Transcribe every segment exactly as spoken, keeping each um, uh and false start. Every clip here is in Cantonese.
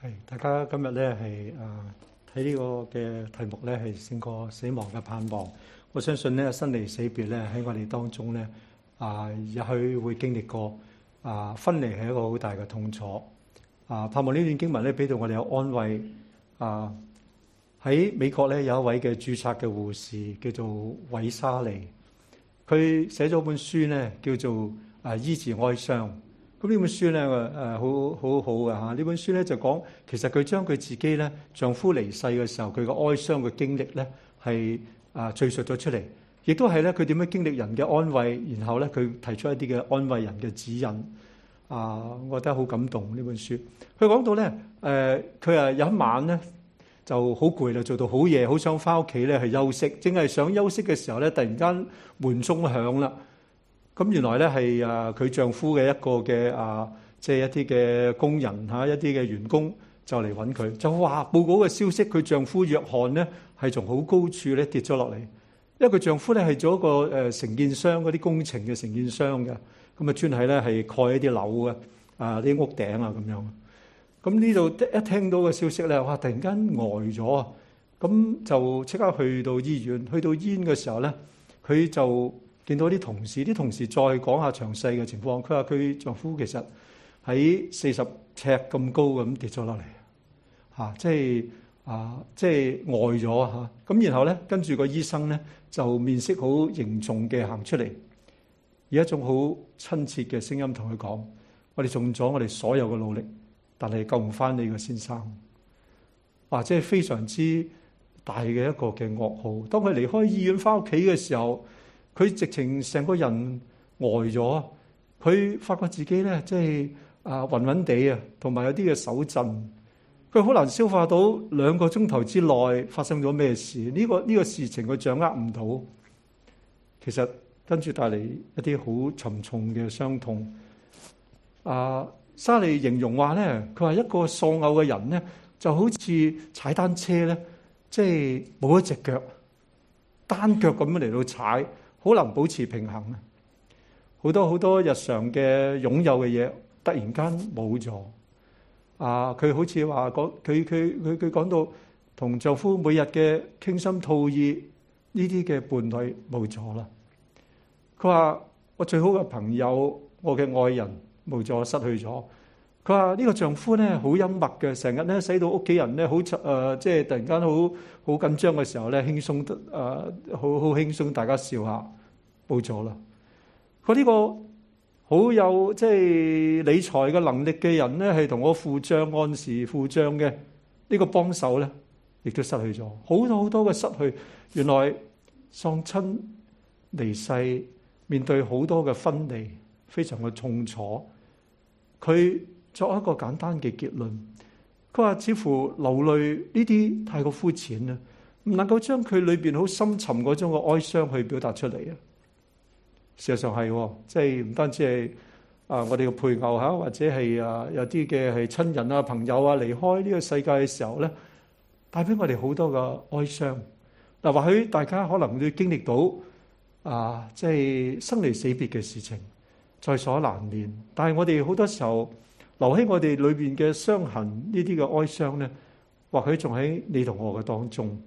係大家今日咧係啊睇呢個嘅題目咧係勝過死亡嘅盼望。我相信咧生離死別咧喺我哋當中咧啊，也許會經歷過啊分離係一個好大嘅痛楚啊。盼望呢段經文咧俾到我哋有安慰啊。喺美國咧有一位嘅註冊嘅護士叫做韋莎莉，佢寫咗本書咧叫做啊醫治哀傷。咁呢本書咧，誒好好好嘅嚇。呢本書咧就講，其實佢將佢自己咧丈夫離世嘅時候，佢嘅哀傷嘅經歷咧係啊敘述咗出嚟，亦都係咧佢點樣經歷人嘅安慰，然後咧佢提出一啲嘅安慰人嘅指引。啊，我覺得好感動呢本書。佢講到咧，誒佢啊有一晚咧就好攰啦，做到好夜，好想翻屋企咧去休息。正係想休息嘅時候咧，突然間門鐘響啦。咁原來咧係啊佢丈夫嘅一個嘅啊，即係一啲嘅工人嚇，一啲嘅員工就嚟揾佢，就話報告嘅消息，佢丈夫約翰咧係從好高處咧跌咗落嚟。因為佢丈夫咧係做一個誒承建商，嗰啲工程嘅承建商嘅，咁啊專係咧係蓋一啲樓嘅啊啲屋頂啊咁樣。咁呢度一聽到嘅消息咧，哇！突然間呆咗，咁就即刻去到醫院。去到醫院嘅時候咧，佢就見到啲同事，啲同事再講下詳細嘅情況。佢話佢丈夫其實喺四十尺咁高咁跌咗落嚟，嚇，即係啊，即係呆咗嚇。咁然後咧，跟住個醫生咧就面色好凝重嘅行出嚟，以一種好親切嘅聲音同佢講：我哋盡咗我哋所有嘅努力，但係救唔翻你個先生。或者係非常之大嘅一個嘅噩耗。當佢離開醫院翻屋企嘅時候，佢直情成個人呆咗，佢發覺自己咧即係啊暈暈地啊，同埋有啲嘅手震，佢好難消化到兩個鐘頭之內發生咗咩事。呢、這個呢、這個事情佢掌握唔到，其實跟住帶嚟一啲好沉重嘅傷痛。啊，莎莉形容話咧，佢話一個喪偶嘅人咧，就好似踩單車咧，即係冇一隻腳，單腳咁樣嚟到踩。好難保持平衡啊！好多好多日常嘅擁有嘅嘢，突然間冇咗啊！佢好似話講，佢佢佢佢講到同丈夫每日嘅傾心吐意呢啲嘅伴侶冇咗啦。佢話我最好嘅朋友，我嘅愛人冇咗，失去咗。佢話呢個丈夫咧好幽默嘅，成日咧使到屋企人咧好誒，即係突然間好好緊張嘅時候咧，輕鬆得誒，好好輕鬆，大家笑下，冇咗啦。佢呢個好有即係理財嘅能力嘅人咧，係同我付帳按時付帳嘅呢個幫手咧，亦都失去咗好多好多嘅失去。原來喪親離世，面對好多嘅分離，非常嘅痛楚。佢作一個簡單嘅結論，佢話似乎流淚呢啲太過膚淺啦，唔能夠將佢裏邊好深沉嗰種嘅哀傷去表達出嚟啊。事實上係，即係唔單止係啊，我哋嘅配偶吓，或者係啊有啲嘅係親人啊、朋友啊離開呢個世界嘅時候咧，帶俾我哋好多嘅哀傷。嗱，或許大家可能會經歷到啊，即係生離死別嘅事情，在所難免。但係我哋好多時候，留喺我哋裏邊嘅傷痕，呢啲嘅哀傷咧，或許仲喺你同我嘅當中。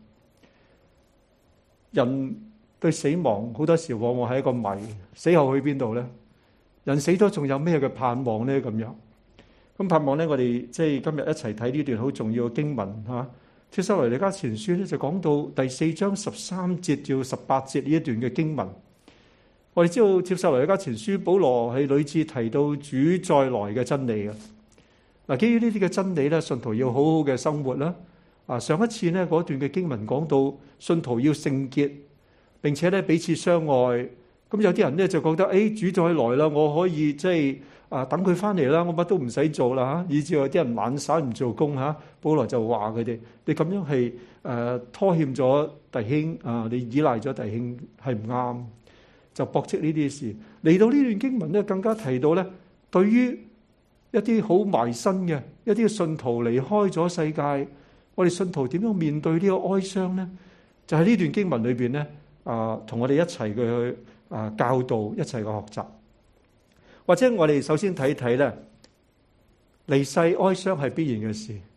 人對死亡好多時往往係一個謎，死後去邊度咧？人死咗仲有咩嘅盼望咧？咁樣咁盼望咧，我哋即係今日一齊睇呢段好重要嘅經文吓。帖撒羅尼迦前書咧就講到第四章十三節至十八節呢一段嘅經文。我哋知道帖撒羅尼迦前書保羅係屢次提到主再來嘅真理嘅。嗱，基於呢啲嘅真理咧，信徒要好好嘅生活啦。啊，上一次咧嗰段嘅經文講到信徒要聖潔，並且咧彼此相愛。咁有啲人咧就覺得，誒、哎，主再來啦，我可以即係啊等佢翻嚟啦，我乜都唔使做啦吓。以至有啲人懶散唔做工吓，保羅就話佢哋：你咁樣係誒拖欠咗弟兄啊，你依賴咗弟兄係唔啱。就駁斥呢啲事。嚟到呢段經文咧，更加提到咧，對於一啲好埋身嘅一啲信徒離開咗世界，我哋信徒點樣面對呢個哀傷咧？就喺呢段經文裏邊咧，啊，同我哋一齊去啊教導，一齊嘅學習。或者我哋首先睇睇咧，離世哀傷係必然嘅事。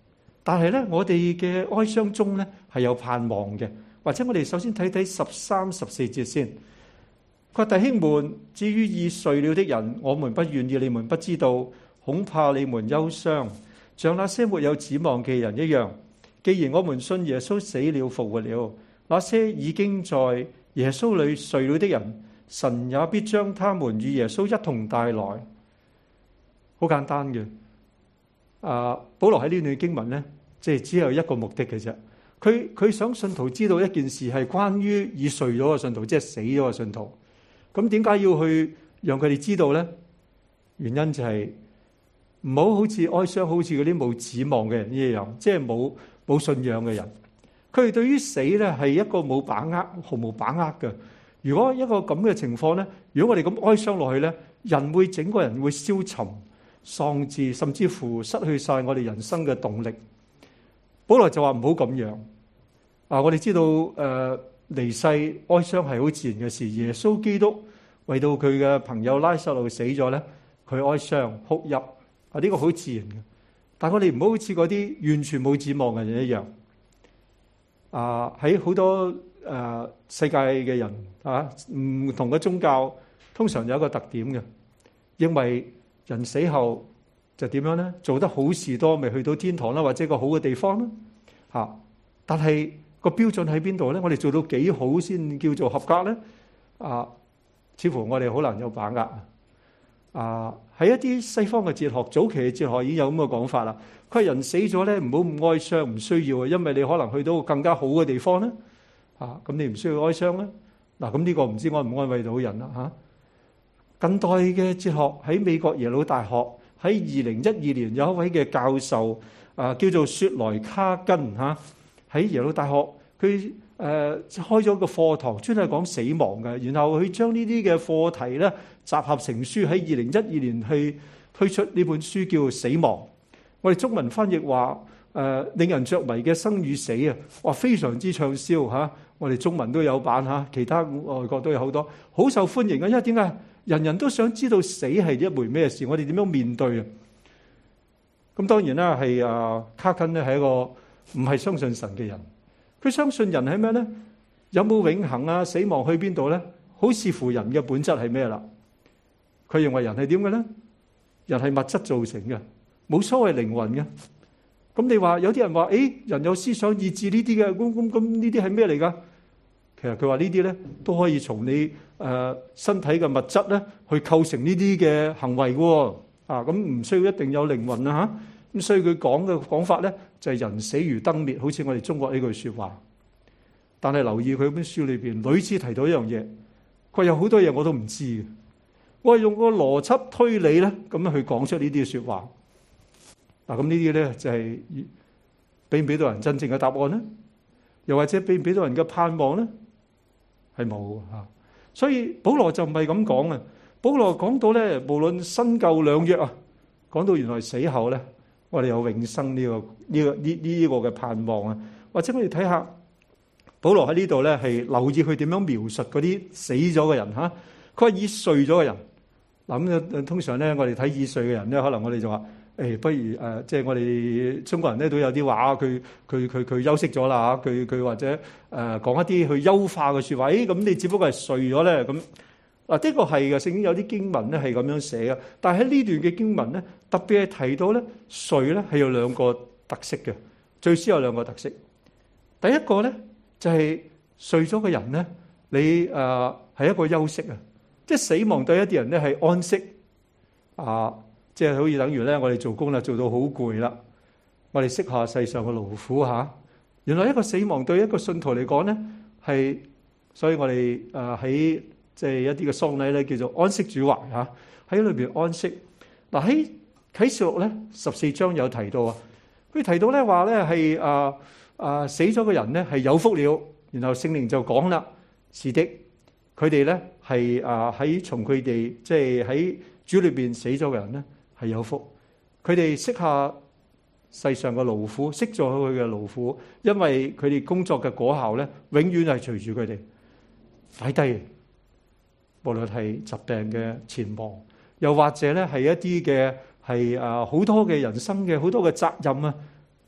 但係咧，我哋嘅哀傷中咧係有盼望嘅。或者我哋首先睇睇十三、十四節先。佢話：弟兄們，至於已睡了的人，我們不願意你們不知道，恐怕你們憂傷，像那些沒有指望嘅人一樣。既然我們信耶穌死了復活了，那些已經在耶穌裏睡了的人，神也必將他們與耶穌一同帶來。好簡單嘅。啊，保羅喺呢段經文咧，即係只有一個目的嘅啫。佢佢想信徒知道一件事，係關於已睡咗嘅信徒，即係死咗嘅信徒。咁點解要去讓佢哋知道咧？原因就係唔好好似哀傷，好似嗰啲冇指望嘅人一樣，即係冇冇信仰嘅人。佢哋對於死咧係一個冇把握、毫無把握嘅。如果一個咁嘅情況咧，如果我哋咁哀傷落去咧，人會整個人會消沉、喪志，甚至乎失去晒我哋人生嘅動力。保羅就話唔好咁樣。啊，我哋知道誒、呃、離世哀傷係好自然嘅事。耶穌基督為到佢嘅朋友拉撒路死咗咧，佢哀傷哭泣啊，呢、這個好自然嘅。但係我哋唔好好似嗰啲完全冇指望嘅人一樣。啊，喺好多誒、呃、世界嘅人啊，唔同嘅宗教通常有一個特點嘅，認為人死後就點樣咧？做得好事多，咪去到天堂啦，或者個好嘅地方啦。嚇！但係個標準喺邊度咧？我哋做到幾好先叫做合格咧？啊，似乎我哋好難有把握。啊，喺一啲西方嘅哲學，早期嘅哲學已經有咁嘅講法啦。佢話人死咗咧，唔好咁哀傷，唔需要啊，因為你可能去到更加好嘅地方咧。啊，咁你唔需要哀傷咧。嗱，咁呢個唔知安唔安慰到人啦嚇。近代嘅哲學喺美國耶魯大學喺二零一二年有一位嘅教授啊，叫做雪萊卡根嚇，喺耶魯大學佢誒開咗個課堂，專係講死亡嘅，然後佢將呢啲嘅課題咧集合成書，喺二零一二年去推出呢本書叫《死亡》。我哋中文翻譯話誒令人着迷嘅生與死啊，哇非常之暢銷嚇。我哋中文都有版嚇，其他外國都有好多，好受歡迎嘅。因為點解？人人都想知道死係一回咩事，我哋點樣面對啊？咁當然啦，係啊卡根咧係一個唔係相信神嘅人，佢相信人係咩咧？有冇永恆啊？死亡去邊度咧？好視乎人嘅本質係咩啦？佢認為人係點嘅咧？人係物質造成嘅，冇所謂靈魂嘅。咁你話有啲人話，誒人有思想意志呢啲嘅，咁咁咁呢啲係咩嚟㗎？其實佢話呢啲咧都可以從你誒身體嘅物質咧去構成呢啲嘅行為嘅。啊，咁唔需要一定有靈魂啊嚇。咁所以佢講嘅講法咧就係人死如燈滅，好似我哋中國呢句説話。但係留意佢本書裏邊屢次提到一樣嘢，佢有好多嘢我都唔知嘅。我係用個邏輯推理咧咁樣去講出呢啲説話。嗱，咁呢啲咧就係俾唔俾到人真正嘅答案咧？又或者俾唔俾到人嘅盼望咧？係冇嚇。所以保羅就唔係咁講啊。保羅講到咧，無論新舊兩約啊，講到原來死後咧，我哋有永生呢個呢個呢呢個嘅盼望啊。或者我哋睇下保羅喺呢度咧，係留意佢點樣描述嗰啲死咗嘅人嚇。佢話已睡咗嘅人。嗱咁通常咧，我哋睇已睡嘅人咧，可能我哋就話。誒，不如誒，即係我哋中國人咧都有啲話，佢佢佢佢休息咗啦嚇，佢佢或者誒講一啲去優化嘅説話。誒，咁你只不過係睡咗咧咁。嗱，的確係嘅，聖經有啲經文咧係咁樣寫嘅。但係喺呢段嘅經文咧，特別係提到咧睡咧係有兩個特色嘅，最少有兩個特色。第一個咧就係睡咗嘅人咧，你誒係一個休息啊，即係死亡對一啲人咧係安息啊。即係好似等於咧，我哋做工啦，做到好攰啦，我哋息下世上嘅勞苦嚇。原來一個死亡對一個信徒嚟講咧，係，所以我哋誒喺即係一啲嘅喪禮咧，叫做安息主懷嚇，喺裏邊安息。嗱，喺啟示錄咧十四章有提到啊，佢提到咧話咧係誒誒死咗嘅人咧係有福了，然後聖靈就講啦，是的，佢哋咧係誒喺從佢哋即係喺主裏邊死咗嘅人咧。係有福，佢哋息下世上嘅勞苦，息咗佢嘅勞苦，因為佢哋工作嘅果效咧，永遠係隨住佢哋擺低，無論係疾病嘅前亡，又或者咧係一啲嘅係啊好多嘅人生嘅好多嘅責任啊，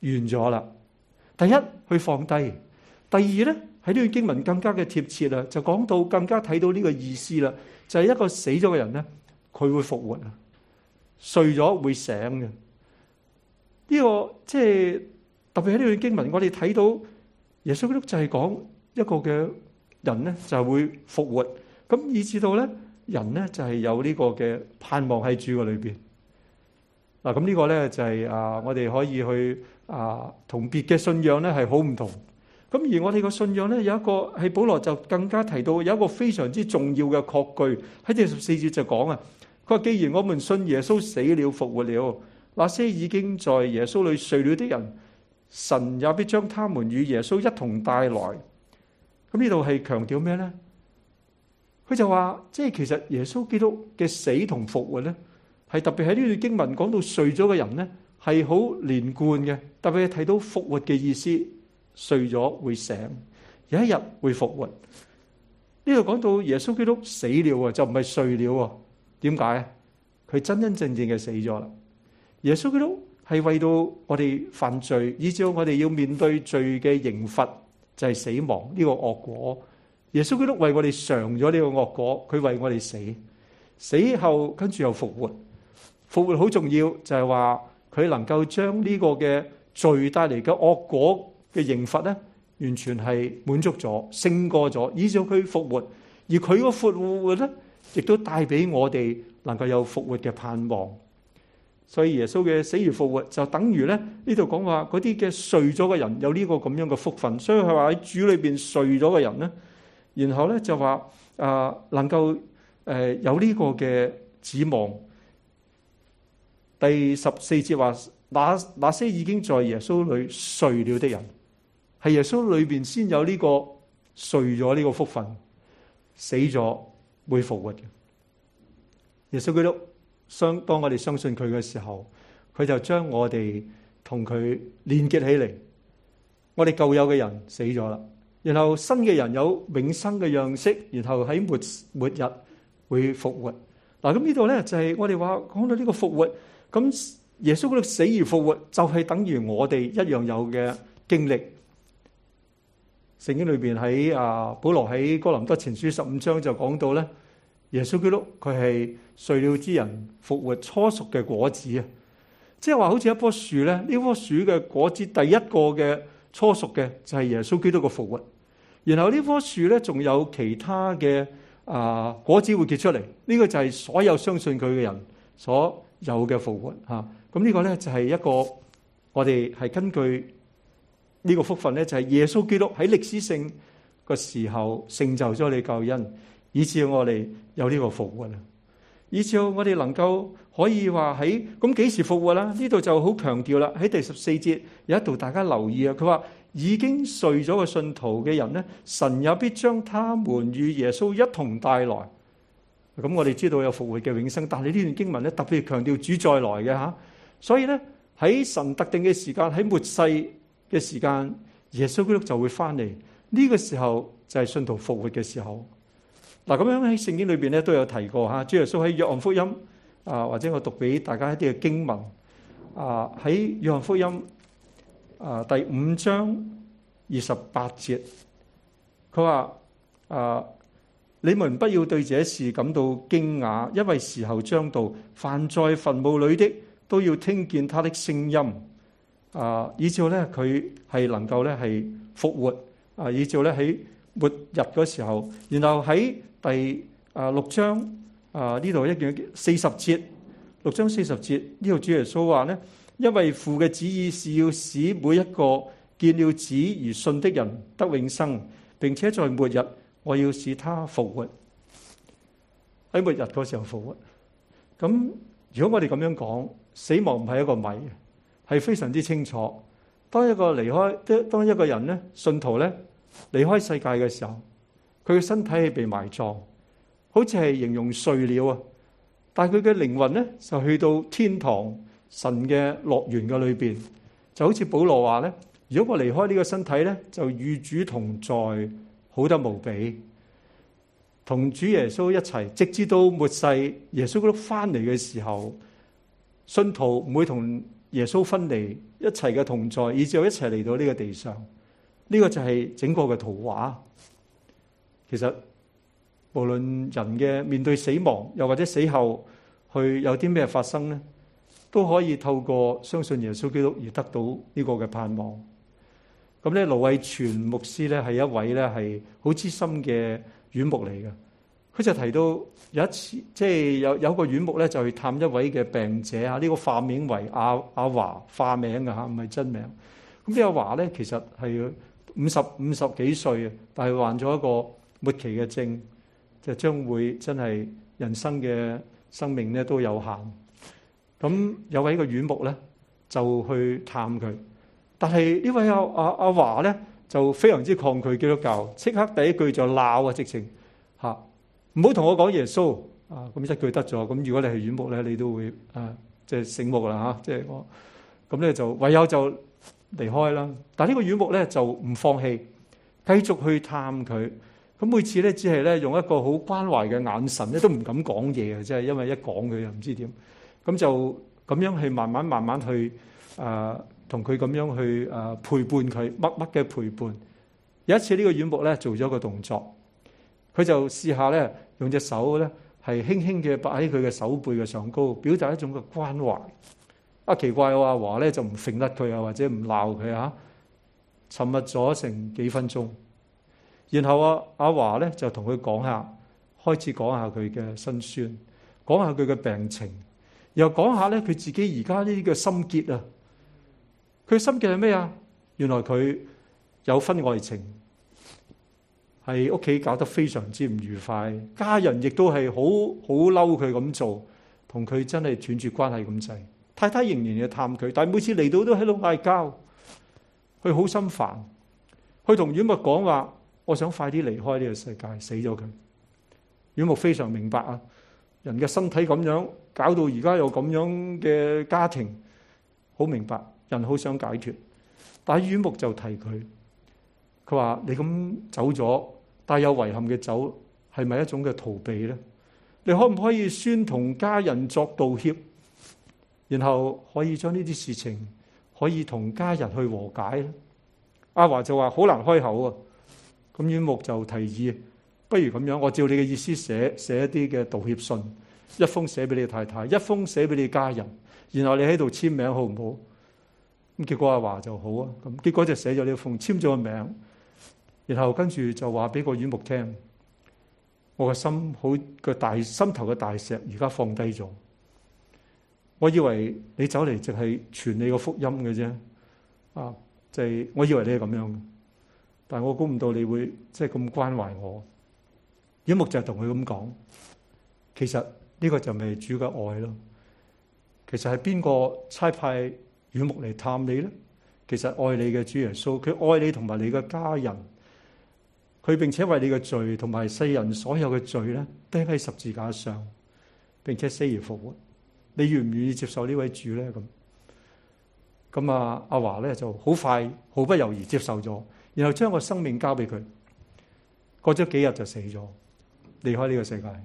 完咗啦。第一，去放低；第二咧，喺呢段經文更加嘅貼切啦，就講到更加睇到呢個意思啦，就係、是、一個死咗嘅人咧，佢會復活啊，睡咗會醒嘅。呢、這個即係特別喺呢段經文，我哋睇到耶穌基督就係講一個嘅人咧，就係會復活，咁以至到咧人咧就係有呢個嘅盼望喺主嘅裏邊。嗱，咁呢個咧就係啊，我哋可以去啊，同別嘅信仰咧係好唔同。咁而我哋個信仰咧有一個係保羅就更加提到有一個非常之重要嘅確據，喺第十四節就講啊，佢話既然我們信耶穌死了復活了，那些已經在耶穌裏睡了的人，神也必將他們與耶穌一同帶來。咁呢度係強調咩咧？佢就話即係其實耶穌基督嘅死同復活咧，係特別喺呢段經文講到睡咗嘅人咧，係好連貫嘅。特別係睇到復活嘅意思，睡咗會醒，有一日會復活。呢度講到耶穌基督死了啊，就唔係睡了啊。點解？佢真真正正嘅死咗啦。耶穌基督係為到我哋犯罪，以至我哋要面對罪嘅刑罰，就係死亡呢個惡果。耶穌基督為我哋嘗咗呢個惡果，佢為我哋死，死後跟住又復活。復活好重要，就係話佢能夠將呢個嘅罪帶嚟嘅惡果嘅刑罰咧，完全係滿足咗、勝過咗，以至佢復活。而佢個復活咧，亦都帶俾我哋能夠有復活嘅盼望。所以耶穌嘅死而復活，就等於咧呢度講話嗰啲嘅睡咗嘅人有呢個咁樣嘅福分。所以佢話喺主裏邊睡咗嘅人咧，然後咧就話啊、呃、能夠誒、呃、有呢個嘅指望。第十四節話，那那些已經在耶穌裏睡了的人，係耶穌裏邊先有呢個睡咗呢個福分，死咗會復活嘅。耶穌基督相當我哋相信佢嘅時候，佢就將我哋同佢連結起嚟。我哋舊有嘅人死咗啦，然後新嘅人有永生嘅樣式，然後喺末末日會復活。嗱，咁呢度咧就係我哋話講到呢個復活。咁耶穌基督死而復活，就係等於我哋一樣有嘅經歷。聖經裏邊喺啊保羅喺哥林多前書十五章就講到咧，耶穌基督佢係睡了之人復活初熟嘅果子啊！即係話好似一棵樹咧，呢棵樹嘅果子第一個嘅初熟嘅就係耶穌基督嘅復活。然後呢棵樹咧仲有其他嘅啊果子會結出嚟，呢個就係所有相信佢嘅人所有嘅復活吓。咁呢個咧就係一個我哋係根據呢個福分咧，就係耶穌基督喺歷史性個時候成就咗你救恩，以致我哋有呢個復活啊！以致我哋能夠可以話喺咁幾時復活啦？呢度就好強調啦，喺第十四節有一度大家留意啊，佢話已經睡咗嘅信徒嘅人咧，神也必將他們與耶穌一同帶來。咁我哋知道有復活嘅永生，但係呢段經文咧特別強調主再來嘅吓，所以咧喺神特定嘅時間，喺末世嘅時間，耶穌基督就會翻嚟。呢個時候就係信徒復活嘅時候。嗱，咁樣喺聖經裏邊咧都有提過吓，主耶穌喺約翰福音啊，或者我讀俾大家一啲嘅經文啊，喺約翰福音啊第五章二十八節，佢話啊。你們不要對這事感到驚訝，因為時候將到，凡在墳墓裏的都要聽見他的聲音。啊，以至咧佢係能夠咧係復活。啊，以至咧喺末日嗰時候，然後喺第啊六章啊呢度一樣四十節，六章四十節呢度主耶穌話咧，因為父嘅旨意是要使每一個見了子而信的人得永生，並且在末日，我要使他復活，喺末日嗰時候復活。咁如果我哋咁樣講，死亡唔係一個謎，係非常之清楚。當一個離開，當一個人咧，信徒咧離開世界嘅時候，佢嘅身體係被埋葬，好似係形容睡了啊。但係佢嘅靈魂咧就去到天堂神嘅樂園嘅裏邊，就好似保羅話咧：如果我離開呢個身體咧，就與主同在。好得無比，同主耶穌一齊，直至到末世耶穌基督翻嚟嘅時候，信徒唔會同耶穌分離，一齊嘅同在，以至一齊嚟到呢個地上。呢、這個就係整個嘅圖畫。其實無論人嘅面對死亡，又或者死後去有啲咩發生呢，都可以透過相信耶穌基督而得到呢個嘅盼望。咁咧，盧偉全牧師咧係一位咧係好資深嘅院牧嚟嘅。佢就提到有一次，即係有有個院牧咧就去探一位嘅病者啊，呢個化名為阿阿華，化名嘅嚇，唔係真名。咁呢阿華咧其實係五十五十幾歲啊，但係患咗一個末期嘅症，就將會真係人生嘅生命咧都有限。咁有位個院牧咧就去探佢。但係呢位阿阿阿華咧就非常之抗拒基督教，即刻第一句就鬧啊，直情嚇唔好同我講耶穌啊！咁一句得咗。咁如果你係院牧咧，你都會啊，即係醒目啦嚇，即係我咁咧就唯有就離開啦。但係呢個院牧咧就唔放棄，繼續去探佢。咁每次咧只係咧用一個好關懷嘅眼神咧，都唔敢講嘢嘅，即係因為一講佢又唔知點。咁就咁樣去慢慢慢慢去啊。同佢咁樣去誒陪伴佢，默默嘅陪伴。有一次呢個院牧咧做咗個動作，佢就試下咧用隻手咧係輕輕嘅擺喺佢嘅手背嘅上高，表達一種嘅關懷。啊，奇怪，阿華咧就唔揈甩佢啊，或者唔鬧佢啊，沉默咗成幾分鐘。然後啊，阿華咧就同佢講下，開始講下佢嘅辛酸，講下佢嘅病情，又講下咧佢自己而家呢啲嘅心結啊。佢心結係咩啊？原來佢有婚外情，係屋企搞得非常之唔愉快，家人亦都係好好嬲佢咁做，同佢真係斷絕關係咁滯。太太仍然要探佢，但係每次嚟到都喺度嗌交，佢好心煩。佢同院牧講話：我想快啲離開呢個世界，死咗佢。院牧非常明白啊，人嘅身體咁樣搞到而家有咁樣嘅家庭，好明白。人好想解脫，但係院牧就提佢，佢話你咁走咗，帶有遺憾嘅走，係咪一種嘅逃避咧？你可唔可以先同家人作道歉，然後可以將呢啲事情可以同家人去和解咧？阿華就話好難開口啊，咁院牧就提議，不如咁樣，我照你嘅意思寫寫一啲嘅道歉信，一封寫俾你太太，一封寫俾你家人，然後你喺度簽名好唔好？咁結果阿華就好啊，咁結果就寫咗呢封，簽咗個名，然後跟住就話俾個院牧聽，我個心好個大心頭嘅大石而家放低咗，我以為你走嚟就係傳你個福音嘅啫，啊，就係我以為你係咁樣，但係我估唔到你會即係咁關懷我。院牧就同佢咁講，其實呢個就係主嘅愛咯，其實係邊個差派院牧嚟探你咧？其實愛你嘅主耶穌，佢愛你同埋你嘅家人，佢並且為你嘅罪同埋世人所有嘅罪咧釘喺十字架上，並且死而復活。你願唔願意接受呢位主咧？咁咁啊，阿華咧就好快毫不猶豫接受咗，然後將個生命交俾佢。過咗幾日就死咗，離開呢個世界。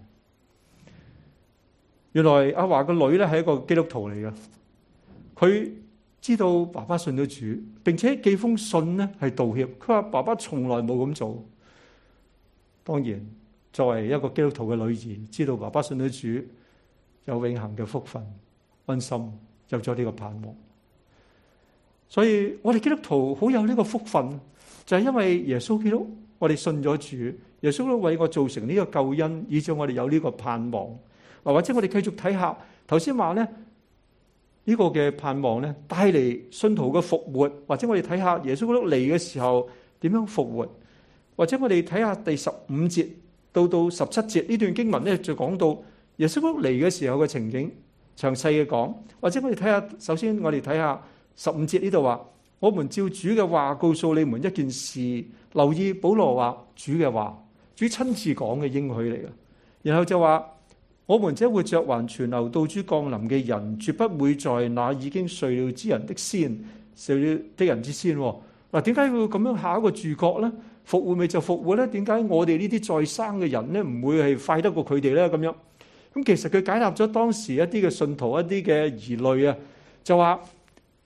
原來阿華個女咧係一個基督徒嚟嘅，佢知道爸爸信咗主，並且寄封信咧係道歉。佢話爸爸從來冇咁做。當然，作為一個基督徒嘅女兒，知道爸爸信咗主，有永恆嘅福分，安心有咗呢個盼望。所以我哋基督徒好有呢個福分，就係因為耶穌基督，我哋信咗主，耶穌基督為我造成呢個救恩，以致我哋有呢個盼望。或者我哋繼續睇下頭先話咧。呢個嘅盼望咧，帶嚟信徒嘅復活，或者我哋睇下耶穌基督嚟嘅時候點樣復活，或者我哋睇下第十五節到到十七節呢段經文咧，就講到耶穌基督嚟嘅時候嘅情景，詳細嘅講。或者我哋睇下，首先我哋睇下十五節呢度話，我們照主嘅話告訴你們一件事，留意保羅話主嘅話，主親自講嘅應許嚟嘅，然後就話。我們這活着還存留到主降臨嘅人，絕不會在那已經睡了之人的先，睡了的人之先。嗱，點解要咁樣下一個注腳咧？復活咪就復活咧？點解我哋呢啲再生嘅人咧，唔會係快得過佢哋咧？咁樣，咁其實佢解答咗當時一啲嘅信徒一啲嘅疑慮啊，就話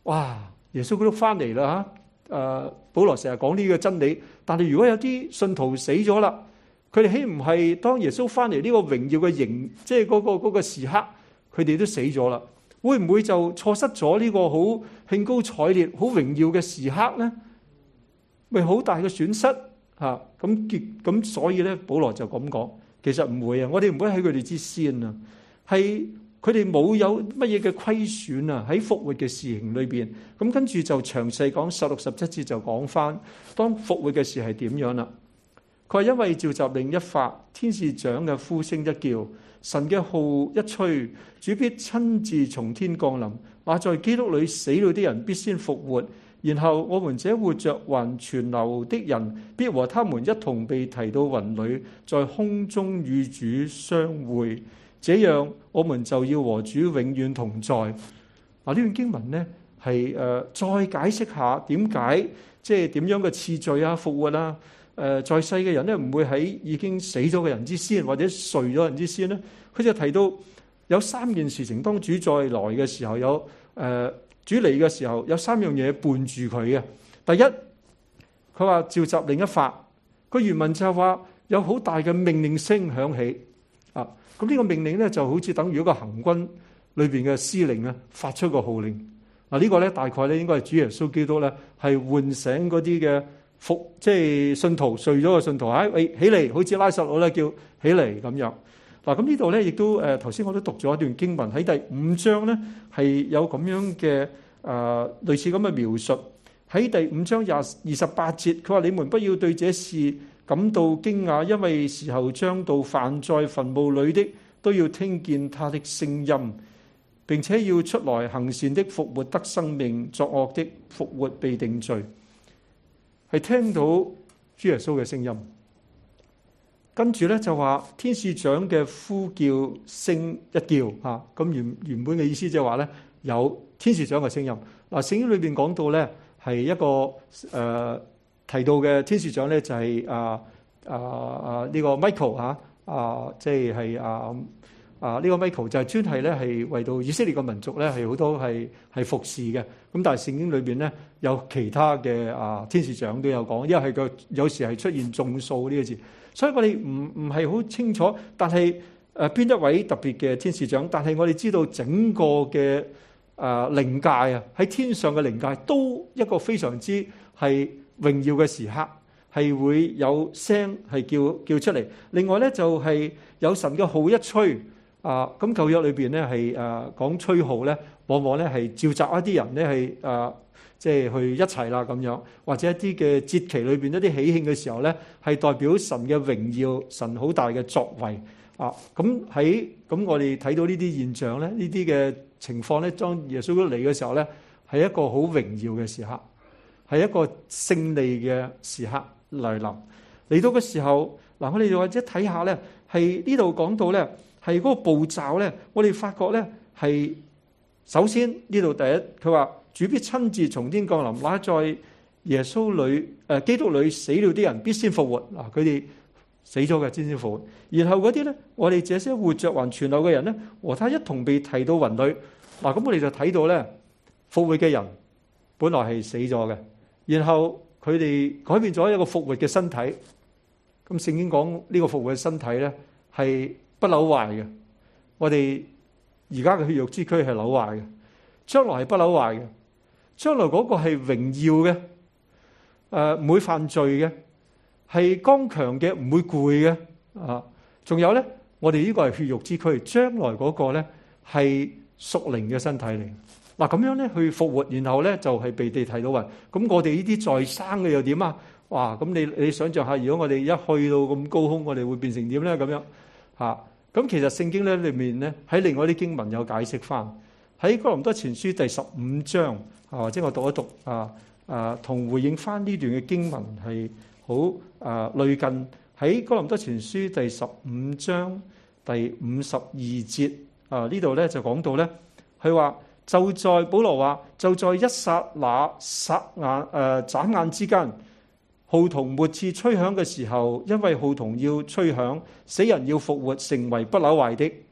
哇！耶穌基督翻嚟啦嚇！誒，保羅成日講呢個真理，但係如果有啲信徒死咗啦，佢哋豈唔係當耶穌翻嚟呢個榮耀嘅形，即係嗰個嗰個時刻，佢哋都死咗啦？會唔會就錯失咗呢個好興高采烈、好榮耀嘅時刻咧？咪好大嘅損失嚇！咁結咁，所以咧，保羅就咁講，其實唔會啊！我哋唔會喺佢哋之先啊，係佢哋冇有乜嘢嘅虧損啊！喺復活嘅事情裏邊，咁跟住就詳細講十六十七節就講翻當復活嘅事係點樣啦。佢話因為召集令一發，天使長嘅呼聲一叫，神嘅號一吹，主必親自從天降臨。那在基督裏死了的人必先復活，然後我們這活着還存留的人，必和他們一同被提到雲裏，在空中與主相會。這樣我們就要和主永遠同在。嗱，呢段經文呢係誒、呃、再解釋下點解即係點樣嘅次序啊、復活啊。誒、呃，在世嘅人咧唔會喺已經死咗嘅人之先，或者睡咗人之先咧。佢就提到有三件事情，當主再來嘅時候，有誒、呃、主嚟嘅時候，有三樣嘢伴住佢嘅。第一，佢話召集令一發，個原文就係話有好大嘅命令聲響起啊。咁呢個命令咧就好似等於一個行軍裏邊嘅司令啊，發出個號令。嗱、這個、呢個咧大概咧應該係主耶穌基督咧係喚醒嗰啲嘅。復即係信徒睡咗嘅信徒，哎喂起嚟，好似拉撒路咧叫起嚟咁樣。嗱，咁呢度咧亦都誒頭先我都讀咗一段經文喺第五章咧係有咁樣嘅誒、呃、類似咁嘅描述。喺第五章廿二十八節，佢話你們不要對這事感到驚訝，因為時候將到，凡在墳墓裏的都要聽見他的聲音，並且要出來行善的復活得生命，作惡的復活被定罪。係聽到主耶穌嘅聲音，跟住咧就話天使長嘅呼叫聲一叫吓，咁原原本嘅意思就係話咧有天使長嘅聲音。嗱，聖經裏邊講到咧係一個誒、呃、提到嘅天使長咧就係啊啊啊呢個 Michael 吓啊，即係係啊啊呢個 Michael 就係專係咧係為到以色列嘅民族咧係好多係係服侍嘅。咁但係聖經裏邊咧有其他嘅啊天使長都有講，因為係個有時係出現眾數呢個字，所以我哋唔唔係好清楚。但係誒邊一位特別嘅天使長？但係我哋知道整個嘅誒靈界啊，喺天上嘅靈界都一個非常之係榮耀嘅時刻，係會有聲係叫叫出嚟。另外咧就係有神嘅號一吹啊，咁舊約裏邊咧係誒講吹號咧。往往咧係召集一啲人咧係誒，即係去一齊啦咁樣，或者一啲嘅節期裏邊一啲喜慶嘅時候咧，係代表神嘅榮耀，神好大嘅作為啊！咁喺咁我哋睇到呢啲現象咧，呢啲嘅情況咧，當耶穌嚟嘅時候咧，係一個好榮耀嘅時刻，係一個勝利嘅時刻來臨。嚟到嘅時候，嗱我哋就或者睇下咧，係呢度講到咧，係嗰個步驟咧，我哋發覺咧係。首先呢度第一，佢話主必親自從天降臨，那在耶穌裏誒、呃、基督裏死了啲人必先復活。嗱，佢哋死咗嘅先先復活。然後嗰啲咧，我哋這些活着還存留嘅人咧，和他一同被提到雲裏。嗱，咁我哋就睇到咧，復活嘅人本來係死咗嘅，然後佢哋改變咗一個復活嘅身體。咁聖經講呢個復活嘅身體咧係不朽壞嘅。我哋而家嘅血肉之軀係朽壞嘅，將來係不朽壞嘅。將來嗰個係榮耀嘅，誒、呃、唔會犯罪嘅，係剛強嘅，唔會攰嘅。啊，仲有咧，我哋呢個係血肉之軀，將來嗰個咧係屬靈嘅身體嚟。嗱、啊、咁樣咧去復活，然後咧就係、是、被地提到雲。咁我哋呢啲在生嘅又點啊？哇！咁你你想象下，如果我哋一去到咁高空，我哋會變成點咧？咁樣嚇。啊咁其實聖經咧裏面咧喺另外啲經文有解釋翻，喺哥林多前書第十五章啊，或者我讀一讀啊啊，同回應翻呢段嘅經文係好啊類近。喺哥林多前書第十五章第五十二節啊，呢度咧就講到咧，佢話就在保羅話就在一剎那霎眼誒眨眼之間。號筒末次吹響嘅時候，因為號筒要吹響，死人要復活，成為不朽壞的。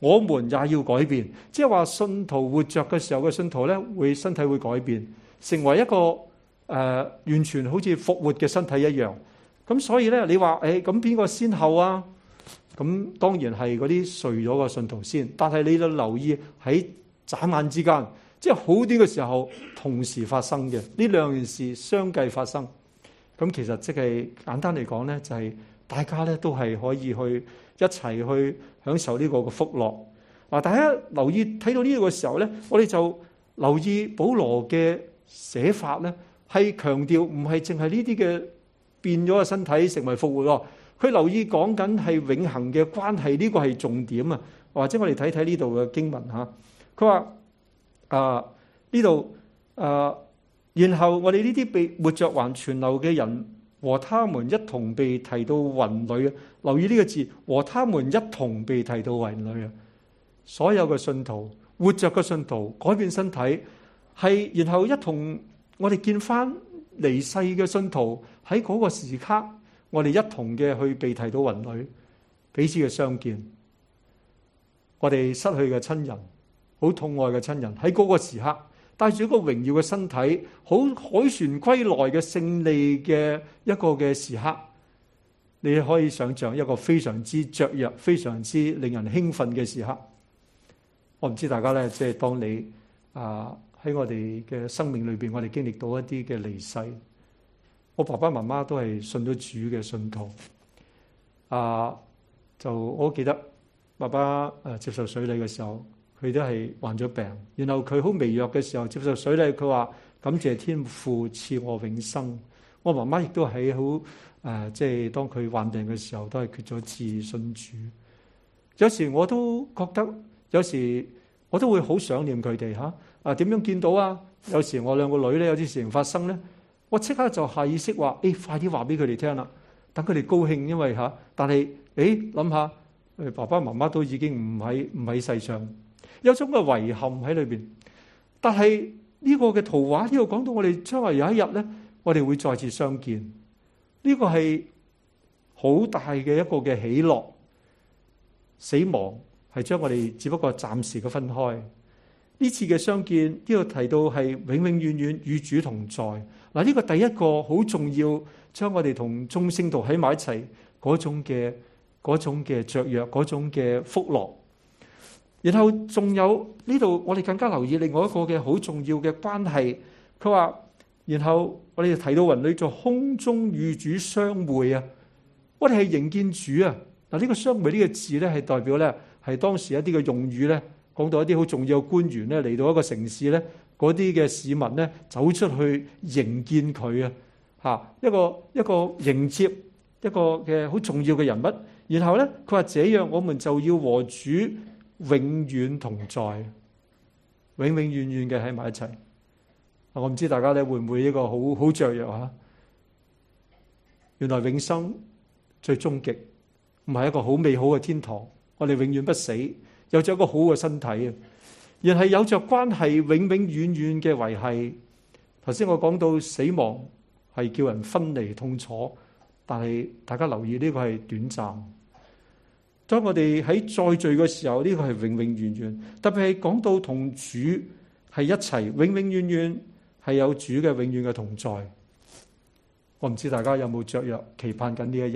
我們也要改變。即係話信徒活着嘅時候嘅信徒咧，會身體會改變，成為一個誒、呃、完全好似復活嘅身體一樣。咁所以咧，你話誒咁邊個先後啊？咁當然係嗰啲睡咗嘅信徒先。但係你要留意喺眨眼之間，即係好啲嘅時候同時發生嘅呢兩件事相繼發生。咁其實即係簡單嚟講咧，就係、是、大家咧都係可以去一齊去享受呢個嘅福樂。嗱，大家留意睇到呢個時候咧，我哋就留意保羅嘅寫法咧，係強調唔係淨係呢啲嘅變咗嘅身體成為復活喎。佢留意講緊係永恆嘅關係，呢個係重點啊！或者我哋睇睇呢度嘅經文嚇，佢話啊呢度啊，然後我哋呢啲被活着還存留嘅人和他們一同被提到雲裏啊！留意呢個字，和他們一同被提到雲裏啊！所有嘅信徒活着嘅信徒改變身體，係然後一同我哋見翻離世嘅信徒喺嗰個時刻。我哋一同嘅去被提到雲裏，彼此嘅相見。我哋失去嘅親人，好痛愛嘅親人，喺嗰個時刻帶住一個榮耀嘅身體，好凱旋歸來嘅勝利嘅一個嘅時刻，你可以想象一個非常之雀躍、非常之令人興奮嘅時刻。我唔知大家咧，即係當你啊喺我哋嘅生命裏邊，我哋經歷到一啲嘅離世。我爸爸媽媽都係信咗主嘅信徒，啊，就我都記得爸爸誒接受水禮嘅時候，佢都係患咗病，然後佢好微弱嘅時候接受水禮，佢話感謝天父賜我永生。我媽媽亦都喺好誒，即係當佢患病嘅時候，都係決咗志信主。有時我都覺得，有時我都會好想念佢哋嚇啊，點樣見到啊？有時我兩個女咧有啲事情發生咧。我即刻就下意識話，誒、哎，快啲話俾佢哋聽啦，等佢哋高興，因為嚇。但係，誒，諗下，誒，爸爸媽媽都已經唔喺唔喺世上，有種嘅遺憾喺裏邊。但係呢個嘅圖畫，呢個講到我哋將來有一日咧，我哋會再次相見。呢個係好大嘅一個嘅喜樂。死亡係將我哋只不過暫時嘅分開。呢次嘅相見，呢個提到係永永遠遠與主同在。嗱，呢個第一個好重要，將我哋同眾聖徒喺埋一齊嗰種嘅嗰種嘅雀躍，嗰種嘅福樂。然後仲有呢度，我哋更加留意另外一個嘅好重要嘅關係。佢話，然後我哋就提到雲裏在空中與主相會啊！我哋係迎見主啊！嗱，呢個相會呢個字咧，係代表咧係當時一啲嘅用語咧，講到一啲好重要嘅官員咧嚟到一個城市咧。嗰啲嘅市民咧走出去迎見佢啊，嚇一個一個迎接一個嘅好重要嘅人物。然後咧，佢話：這樣我們就要和主永遠同在，永永遠遠嘅喺埋一齊。我唔知大家咧會唔會一個好好雀躍嚇？原來永生最終極唔係一個好美好嘅天堂，我哋永遠不死，有咗一個好嘅身體啊！而係有着關係永永遠遠嘅維繫。頭先我講到死亡係叫人分離痛楚，但係大家留意呢個係短暫。當我哋喺再聚嘅時候，呢個係永永遠遠。特別係講到同主係一齊，永永遠遠係有主嘅永遠嘅同在。我唔知大家有冇雀躍期盼緊呢一日？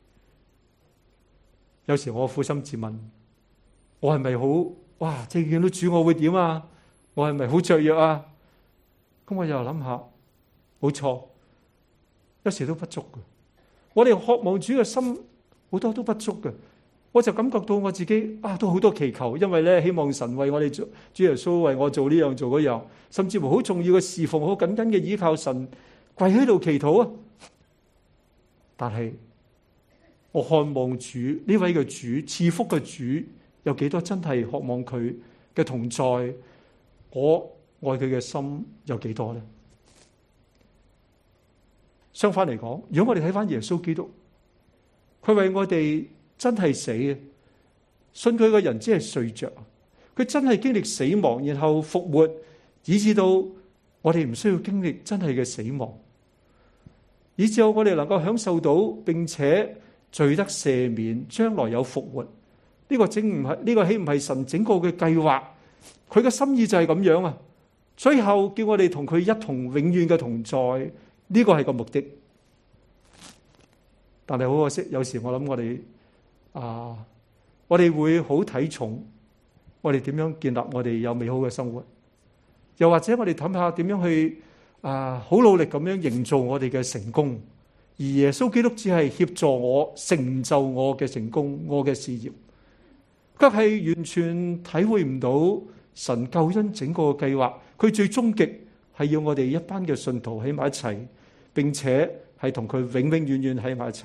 有時我苦心自問，我係咪好？哇！即係見到主，我會點啊？我係咪好雀躍啊？咁我又諗下，冇錯，有時都不足嘅。我哋渴望主嘅心，好多都不足嘅。我就感覺到我自己啊，都好多祈求，因為咧希望神為我哋做，主耶穌為我做呢樣做嗰樣，甚至乎好重要嘅侍奉，好緊緊嘅依靠神，跪喺度祈禱啊。但係我渴望主呢位嘅主賜福嘅主。有幾多真係渴望佢嘅同在？我愛佢嘅心有幾多呢？相反嚟講，如果我哋睇翻耶穌基督，佢為我哋真係死嘅，信佢嘅人只係睡着，佢真係經歷死亡，然後復活，以至到我哋唔需要經歷真係嘅死亡，以至到我哋能夠享受到並且罪得赦免，將來有復活。 呢個整唔係呢個豈唔係神整個嘅計劃？佢嘅心意就係咁樣啊！最後叫我哋同佢一同永遠嘅同在，呢個係個目的。但係好可惜，有時我諗我哋啊，我哋會好睇重我哋點樣建立我哋有美好嘅生活，又或者我哋諗下點樣去啊，好努力咁樣營造我哋嘅成功，而耶穌基督只係協助我成就我嘅成功，我嘅事業，卻係完全體會唔到神救恩整個計劃。佢最終極係要我哋一班嘅信徒喺埋一齊，並且係同佢永永遠遠喺埋一齊。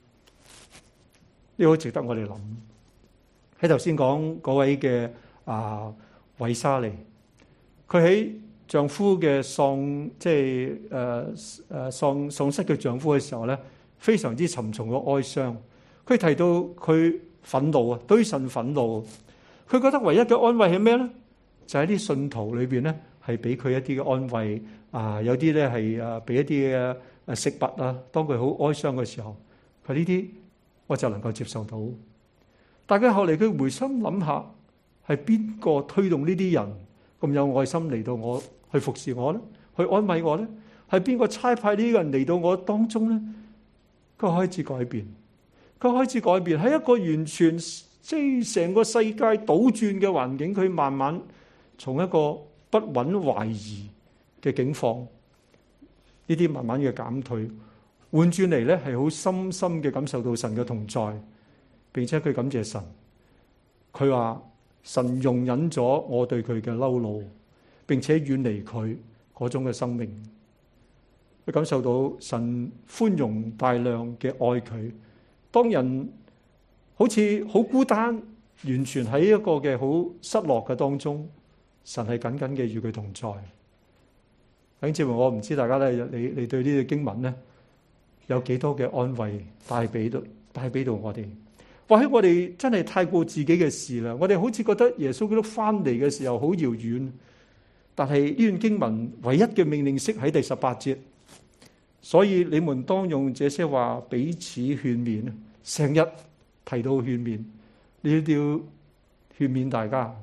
呢個好值得我哋諗。喺頭先講嗰位嘅啊韋莎莉，佢喺丈夫嘅喪，即係誒誒喪喪失嘅丈夫嘅時候咧，非常之沉重嘅哀傷。佢提到佢憤怒啊，對神憤怒。佢覺得唯一嘅安慰係咩咧？就喺啲信徒裏邊咧，係俾佢一啲嘅安慰啊，有啲咧係啊俾一啲嘅誒食物啊。當佢好哀傷嘅時候，佢呢啲我就能夠接受到。但係後嚟佢回心諗下，係邊個推動呢啲人咁有愛心嚟到我去服侍我咧，去安慰我咧？係邊個差派呢啲人嚟到我當中咧？佢開始改變，佢開始改變喺一個完全即係成個世界倒轉嘅環境，佢慢慢從一個不穩懷疑嘅境況，呢啲慢慢嘅減退，換轉嚟咧係好深深嘅感受到神嘅同在，並且佢感謝神。佢話神容忍咗我對佢嘅嬲怒，並且遠離佢嗰種嘅生命。佢感受到神寬容大量嘅愛佢。當人好似好孤單，完全喺一個嘅好失落嘅當中，神係緊緊嘅與佢同在。弟兄姊妹，我唔知大家咧，你你對呢個經文咧有幾多嘅安慰帶俾到帶俾到我哋？或許我哋真係太過自己嘅事啦，我哋好似覺得耶穌基督翻嚟嘅時候好遙遠。但係呢段經文唯一嘅命令式喺第十八節，所以你們當用這些話彼此勸勉，成日提到勸勉，你都要勸勉大家。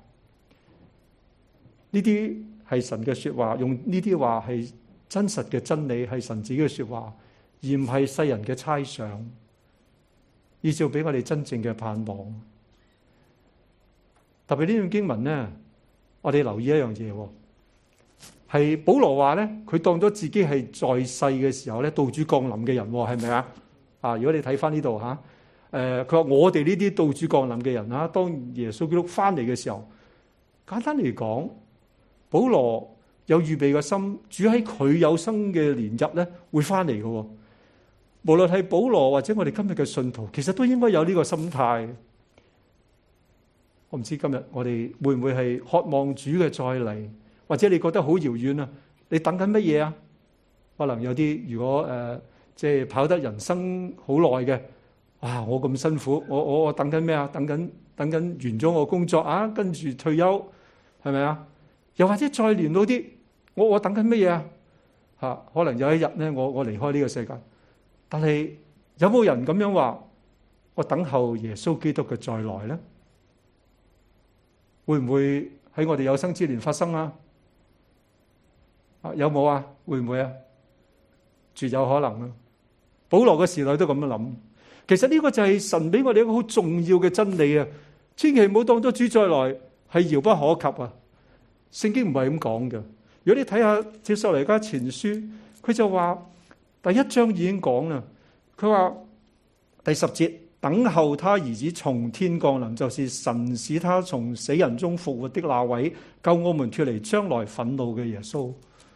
呢啲係神嘅說話，用呢啲話係真實嘅真理，係神自己嘅說話，而唔係世人嘅猜想，以至俾我哋真正嘅盼望。特別呢段經文咧，我哋留意一樣嘢，係保羅話咧，佢當咗自己係在世嘅時候咧，道主降臨嘅人，係咪啊？啊，如果你睇翻呢度吓，誒，佢話我哋呢啲道主降臨嘅人啊，當耶穌基督翻嚟嘅時候，簡單嚟講，保羅有預備嘅心，主喺佢有生嘅年日咧會翻嚟嘅。無論係保羅或者我哋今日嘅信徒，其實都應該有呢個心態。我唔知今日我哋會唔會係渴望主嘅再嚟，或者你覺得好遙遠啊？你等緊乜嘢啊？可能有啲如果誒，即、呃、係、就是、跑得人生好耐嘅，哇！我咁辛苦，我我我等緊咩啊？等緊等緊完咗我工作啊，跟住退休，係咪啊？又或者再年老啲，我我等緊乜嘢啊？吓，可能有一日咧，我我離開呢個世界。但係有冇人咁樣話？我等候耶穌基督嘅再來咧，會唔會喺我哋有生之年發生啊？啊，有冇啊？會唔會啊？絕有可能啊！保羅嘅時代都咁樣諗。其實呢個就係神俾我哋一個好重要嘅真理啊！千祈唔好當咗主再來係遙不可及啊！聖經唔係咁講嘅。如果你睇下帖撒羅尼迦前書，佢就話第一章已經講啦。佢話第十節，等候他兒子從天降臨，就是神使他從死人中復活的那位，救我們脫離將來憤怒嘅耶穌。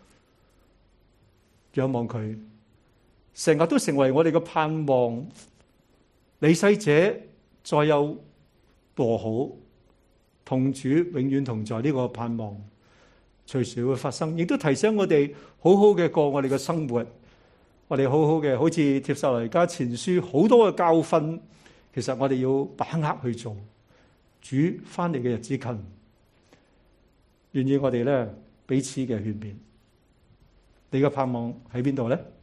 仰望佢，成日都成為我哋嘅盼望。離世者再有和好，同主永遠同在，呢個盼望隨時會發生，亦都提醒我哋好好嘅過我哋嘅生活。我哋好好嘅，好似帖撒羅尼迦前書好多嘅教訓，其實我哋要把握去做。主翻嚟嘅日子近，願意我哋咧彼此嘅勸勉。你嘅盼望喺邊度咧？